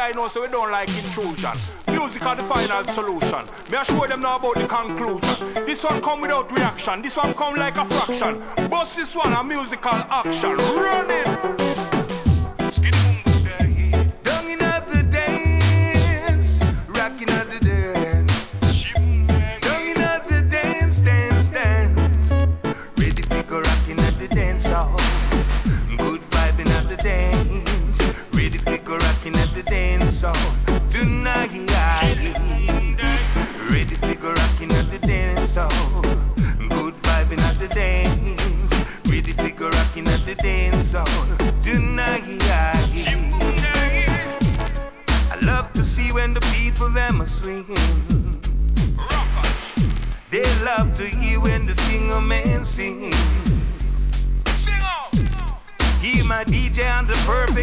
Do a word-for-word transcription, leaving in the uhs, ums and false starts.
I know, so we don't like intrusion. Music are the final solution. Me I show them now about the conclusion. This one come without reaction. This one come like a fraction. Bust this one a musical action. Run it. Down in the dance, rocking at the dance. Down in the dance, dance, dance. Ready to go rocking at the dance hall. Good vibing at the dance. Ready to go rocking at the dance hall. Tonight, ready to go rocking at the dance hall. Good vibing at the dance. Ready to go rocking at the dance hall. Tonight, I love to see when the people them are swinging. They love to hear when the singer man sings. He my D J on the perfect